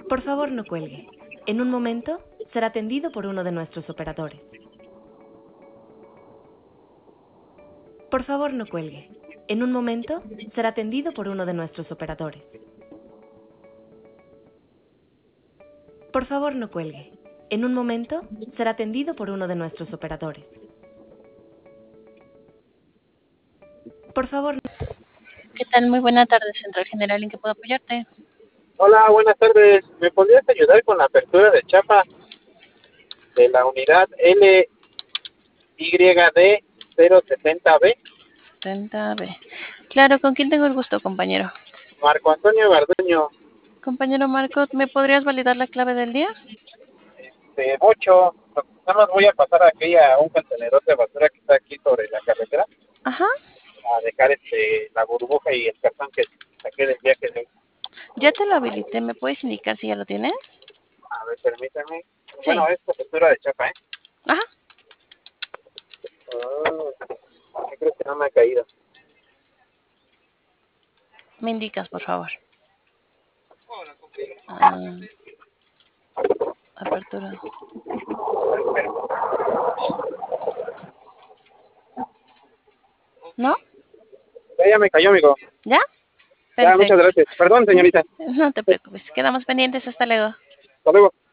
Por favor, no cuelgue. En un momento será atendido por uno de nuestros operadores. Por favor, no cuelgue. En un momento será atendido por uno de nuestros operadores. Por favor, no cuelgue. En un momento será atendido por uno de nuestros operadores. Por favor. ¿Qué tal? Muy buena tarde, Central General. ¿En qué puedo apoyarte? Hola, buenas tardes. ¿Me podrías ayudar con la apertura de chapa de la unidad LYD 070B? 70B. Claro, ¿con quién tengo el gusto, compañero? Marco Antonio Garduño, Compañero Marco, ¿me podrías validar la clave del día? de 8. Nada más voy a pasar aquí a un contenedor de basura que está aquí sobre la carretera Ajá. a dejar la burbuja y el cartón que saqué del viaje de hoy. Ya te lo habilité. ¿Me puedes indicar si ya lo tienes? A ver, permítame. Sí. Bueno, es apertura de chapa, ¿eh? Ajá. Yo creo que no me ha caído. Me indicas, por favor. Ah, apertura. ¿No? Ya me cayó, amigo. ¿Ya? Ya, muchas Perfecto. gracias. Perdón, señorita. No te preocupes. Quedamos pendientes. Hasta luego. Hasta luego.